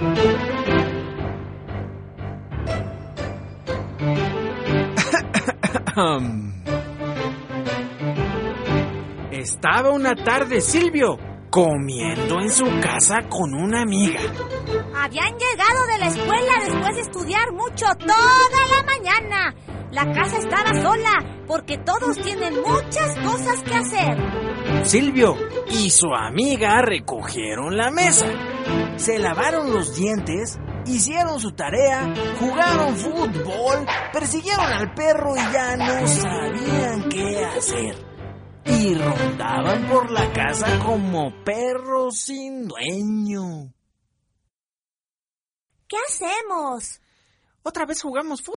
Estaba una tarde Silvio comiendo en su casa con una amiga. Habían llegado de la escuela después de estudiar mucho toda la mañana. La casa estaba sola porque todos tienen muchas cosas que hacer. Silvio y su amiga recogieron la mesa, se lavaron los dientes, hicieron su tarea, jugaron fútbol, persiguieron al perro y ya no sabían qué hacer. Y rondaban por la casa como perros sin dueño. ¿Qué hacemos? Otra vez jugamos fútbol.